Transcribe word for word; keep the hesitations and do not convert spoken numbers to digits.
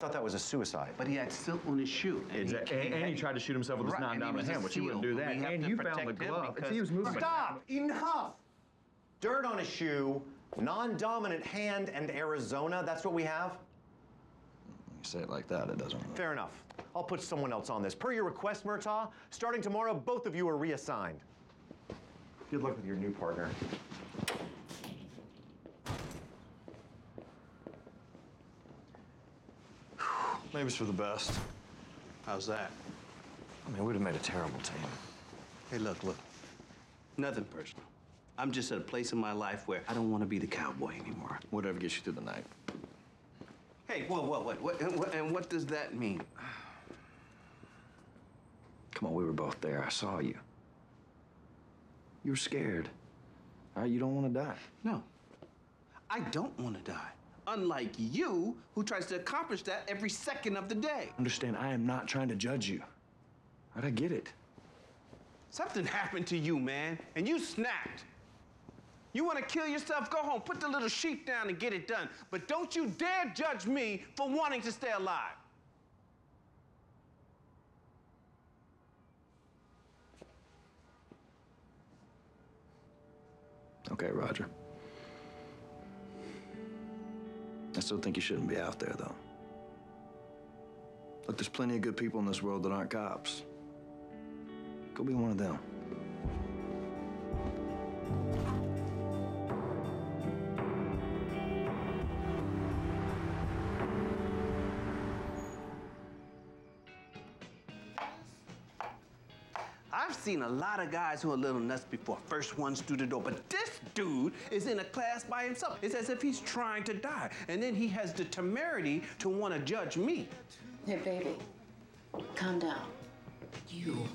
thought that was a suicide. But he had silk on his shoe. And, exactly. he, and, and he tried to shoot himself with his right, non-dominant hand, which he wouldn't do that. And you found the glove. See, he was moving. Stop! Enough! Dirt on his shoe, non-dominant hand, and Arizona. That's what we have? You say it like that, it doesn't really. Fair enough. I'll put someone else on this. Per your request, Murtaugh, starting tomorrow, both of you are reassigned. Good luck with your new partner. Maybe it's for the best. How's that? I mean, we'd have made a terrible team. Hey, look, look. Nothing personal. I'm just at a place in my life where I don't want to be the cowboy anymore. Whatever gets you through the night. Hey, whoa, whoa, what, what, and what, and what does that mean? Come on, we were both there. I saw you. You were scared. All right, you don't want to die. No, I don't want to die. Unlike you, who tries to accomplish that every second of the day. Understand, I am not trying to judge you. All right, I get it. Something happened to you, man, and you snapped. You want to kill yourself? Go home, put the little sheep down and get it done. But don't you dare judge me for wanting to stay alive. Okay, Roger. I still think you shouldn't be out there, though. Look, there's plenty of good people in this world that aren't cops. Go be one of them. I've seen a lot of guys who are a little nuts before, first ones through the door, but this dude is in a class by himself. It's as if he's trying to die, and then he has the temerity to want to judge me. Hey, baby, calm down. You